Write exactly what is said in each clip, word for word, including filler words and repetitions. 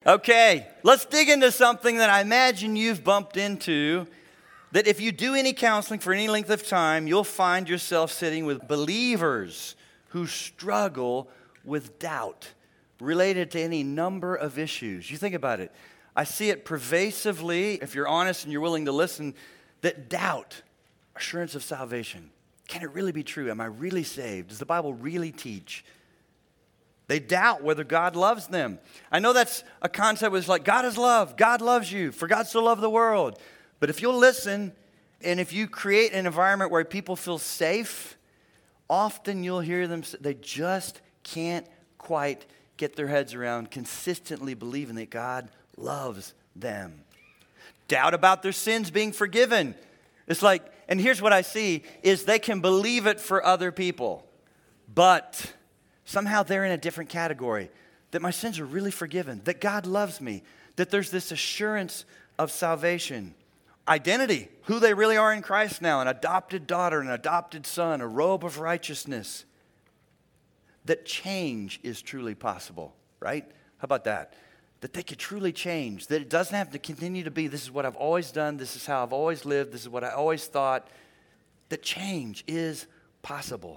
Okay, let's dig into something that I imagine you've bumped into, that if you do any counseling for any length of time, you'll find yourself sitting with believers who struggle with doubt related to any number of issues. You think about it. I see it pervasively, if you're honest and you're willing to listen, that doubt, assurance of salvation. Can it really be true? Am I really saved? Does the Bible really teach? They doubt whether God loves them. I know that's a concept where it's like, God is love. God loves you. For God so loved the world. But if you'll listen, and if you create an environment where people feel safe, often you'll hear them say they just can't quite get their heads around consistently believing that God loves them. Doubt about their sins being forgiven. It's like, and here's what I see, is they can believe it for other people, but somehow they're in a different category, that my sins are really forgiven, that God loves me, that there's this assurance of salvation. Identity, who they really are in Christ now, an adopted daughter, an adopted son, a robe of righteousness. That change is truly possible, right? How about that? That they could truly change, that it doesn't have to continue to be, this is what I've always done, this is how I've always lived, this is what I always thought. That change is possible.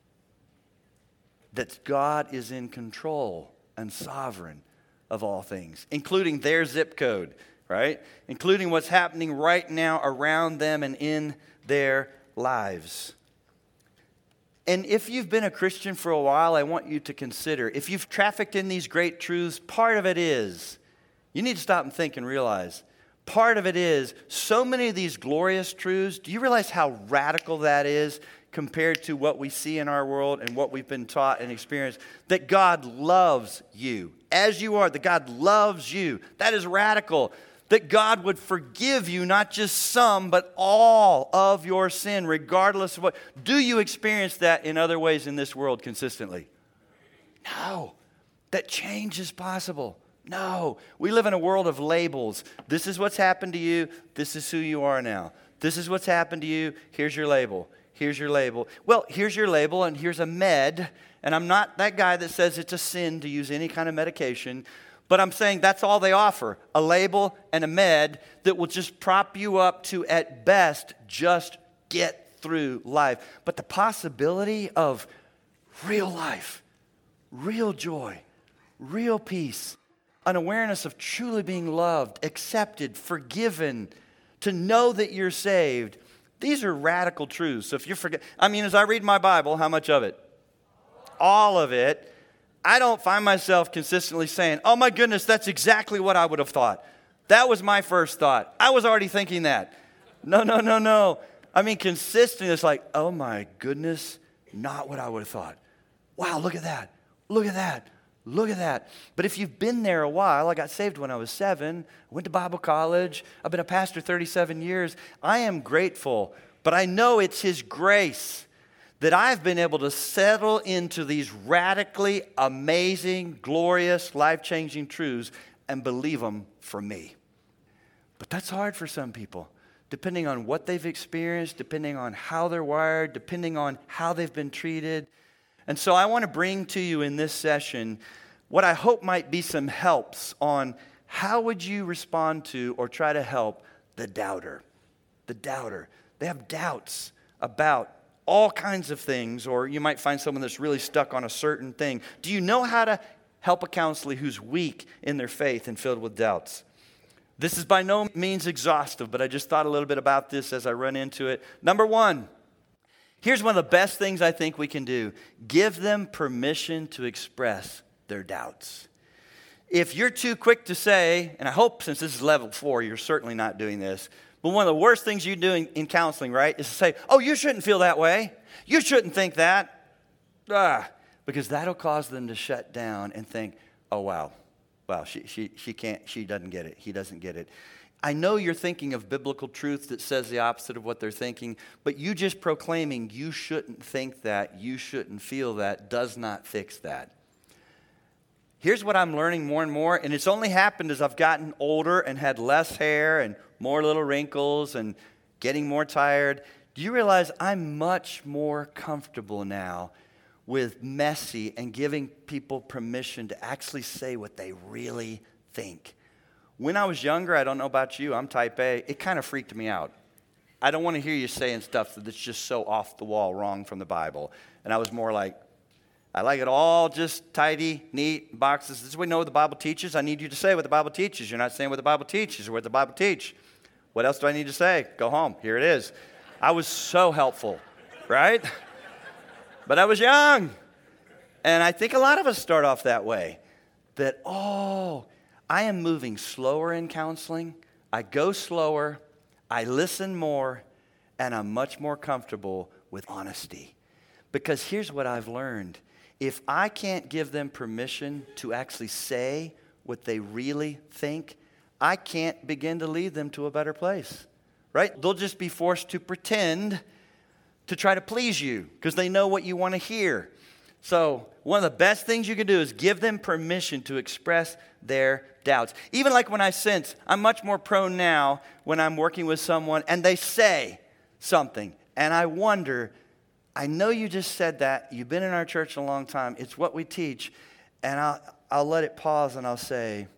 That God is in control and sovereign of all things, including their zip code, right? Including what's happening right now around them and in their lives. And if you've been a Christian for a while, I want you to consider, if you've trafficked in these great truths, part of it is, you need to stop and think and realize, part of it is, so many of these glorious truths, do you realize how radical that is compared to what we see in our world and what we've been taught and experienced? That God loves you as you are, that God loves you. That is radical. That God would forgive you, not just some, but all of your sin, regardless of what. Do you experience that in other ways in this world consistently? No. That change is possible. No. We live in a world of labels. This is what's happened to you. This is who you are now. This is what's happened to you. Here's your label. Here's your label. Well, here's your label, and here's a med. And I'm not that guy that says it's a sin to use any kind of medication. But I'm saying that's all they offer, a label and a med that will just prop you up to, at best, just get through life. But the possibility of real life, real joy, real peace, an awareness of truly being loved, accepted, forgiven, to know that you're saved, these are radical truths. So if you forget, I mean, as I read my Bible, how much of it? All of it. I don't find myself consistently saying, oh my goodness, that's exactly what I would have thought. That was my first thought. I was already thinking that. No, no, no, no. I mean, consistently, it's like, oh my goodness, not what I would have thought. Wow, look at that. Look at that. Look at that. But if you've been there a while, I got saved when I was seven, went to Bible college, I've been a pastor thirty-seven years. I am grateful, but I know it's His grace that I've been able to settle into these radically amazing, glorious, life-changing truths and believe them for me. But that's hard for some people, depending on what they've experienced, depending on how they're wired, depending on how they've been treated. And so I want to bring to you in this session what I hope might be some helps on how would you respond to or try to help the doubter. The doubter. They have doubts about all kinds of things, or you might find someone that's really stuck on a certain thing. Do you know how to help a counselor who's weak in their faith and filled with doubts? This is by no means exhaustive, but I just thought a little bit about this as I run into it. Number one, here's one of the best things I think we can do. Give them permission to express their doubts. If you're too quick to say, and I hope since this is level four, you're certainly not doing this, but one of the worst things you do in, in counseling, right, is to say, oh, you shouldn't feel that way. You shouldn't think that. Ah, because that'll cause them to shut down and think, oh, wow, wow, she, she, she can't, she doesn't get it. He doesn't get it. I know you're thinking of biblical truth that says the opposite of what they're thinking, but you just proclaiming you shouldn't think that, you shouldn't feel that, does not fix that. Here's what I'm learning more and more, and it's only happened as I've gotten older and had less hair and more little wrinkles and getting more tired. Do you realize I'm much more comfortable now with messy and giving people permission to actually say what they really think. When I was younger, I don't know about you, I'm type A, it kind of freaked me out. I don't want to hear you saying stuff that's just so off the wall, wrong from the Bible. And I was more like, I like it all just tidy, neat, boxes. This is what we know what the Bible teaches. I need you to say what the Bible teaches. You're not saying what the Bible teaches or what the Bible teach. What else do I need to say? Go home. Here it is. I was so helpful, right? But I was young. And I think a lot of us start off that way. That, oh, I am moving slower in counseling. I go slower. I listen more. And I'm much more comfortable with honesty. Because here's what I've learned. If I can't give them permission to actually say what they really think, I can't begin to lead them to a better place, right? They'll just be forced to pretend to try to please you because they know what you want to hear. So one of the best things you can do is give them permission to express their doubts. Even like when I sense, I'm much more prone now when I'm working with someone and they say something and I wonder, I know you just said that. You've been in our church a long time. It's what we teach. And I'll, I'll let it pause and I'll say,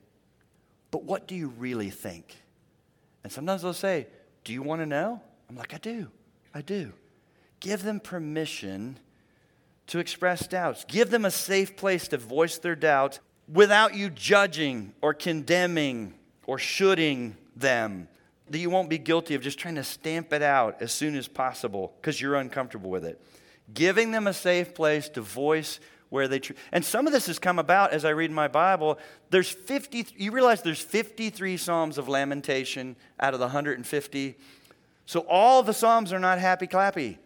but what do you really think? And sometimes they'll say, do you want to know? I'm like, I do. I do. Give them permission to express doubts. Give them a safe place to voice their doubts without you judging or condemning or shoulding them. That you won't be guilty of just trying to stamp it out as soon as possible because you're uncomfortable with it. Giving them a safe place to voice where they... Tr- and some of this has come about as I read my Bible. There's fifty... You realize there's fifty-three Psalms of lamentation out of the one hundred fifty. So all the Psalms are not happy-clappy.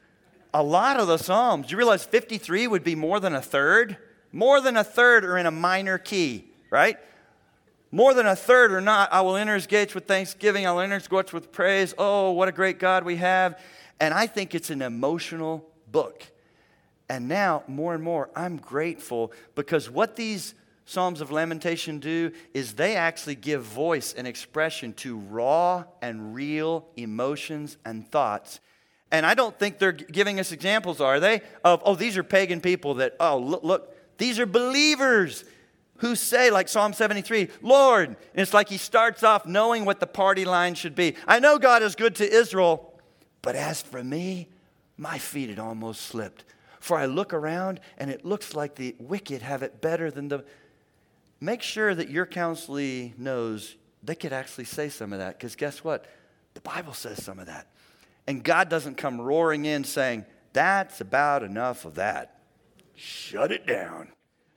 A lot of the Psalms, you realize fifty-three would be more than a third? More than a third are in a minor key, right? More than a third or not, I will enter his gates with thanksgiving. I will enter his courts with praise. Oh, what a great God we have. And I think it's an emotional book. And now, more and more, I'm grateful because what these Psalms of Lamentation do is they actually give voice and expression to raw and real emotions and thoughts. And I don't think they're giving us examples, are they? Of, oh, these are pagan people that, oh, look, look these are believers who say, like Psalm seventy-three, Lord, and it's like he starts off knowing what the party line should be. I know God is good to Israel, but as for me, my feet had almost slipped. For I look around, and it looks like the wicked have it better than the... Make sure that your counselee knows they could actually say some of that, because guess what? The Bible says some of that. And God doesn't come roaring in saying, that's about enough of that. Shut it down.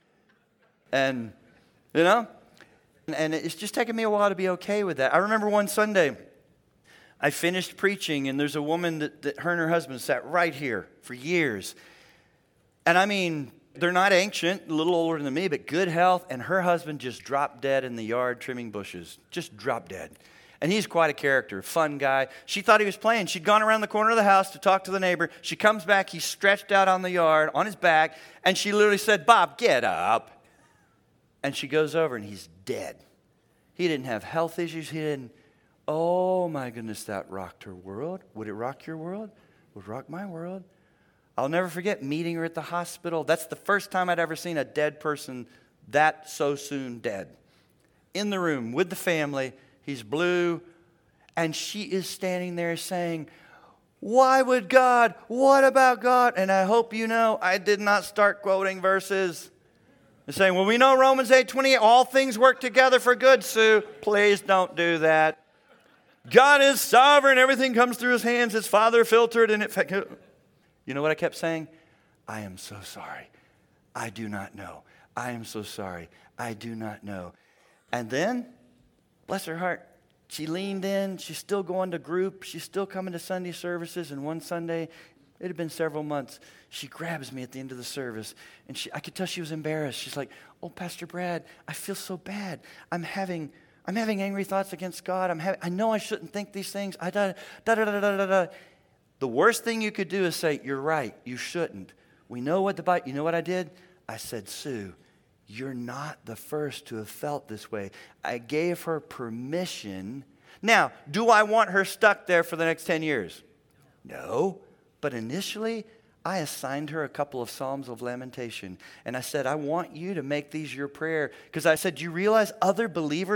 And, you know, and it's just taken me a while to be okay with that. I remember one Sunday, I finished preaching, and there's a woman that, that her and her husband sat right here for years. And I mean, they're not ancient, a little older than me, but good health, and her husband just dropped dead in the yard trimming bushes. Just dropped dead. And he's quite a character, fun guy. She thought he was playing. She'd gone around the corner of the house to talk to the neighbor. She comes back, he's stretched out on the yard, on his back, and she literally said, Bob, get up. And she goes over, and he's dead. He didn't have health issues. He didn't. Oh, my goodness, that rocked her world. Would it rock your world? Would it rock my world? I'll never forget meeting her at the hospital. That's the first time I'd ever seen a dead person that so soon dead. In the room with the family. He's blue. And she is standing there saying, why would God? What about God? And I hope you know, I did not start quoting verses. And saying, well, we know Romans eight twenty-eight, all things work together for good, Sue. Please don't do that. God is sovereign. Everything comes through his hands. His Father filtered and it... You know what I kept saying? I am so sorry. I do not know. I am so sorry. I do not know. And then, bless her heart, she leaned in. She's still going to group. She's still coming to Sunday services. And one Sunday, it had been several months, she grabs me at the end of the service. And she, I could tell she was embarrassed. She's like, oh, Pastor Brad, I feel so bad. I'm having... I'm having angry thoughts against God. I'm having, I know I shouldn't think these things. I da, da, da, da, da, da, da. The worst thing you could do is say, you're right, you shouldn't. We know what the Bible, you know what I did? I said, Sue, you're not the first to have felt this way. I gave her permission. Now, do I want her stuck there for the next ten years? No. But initially, I assigned her a couple of Psalms of Lamentation. And I said, I want you to make these your prayer. Because I said, do you realize other believers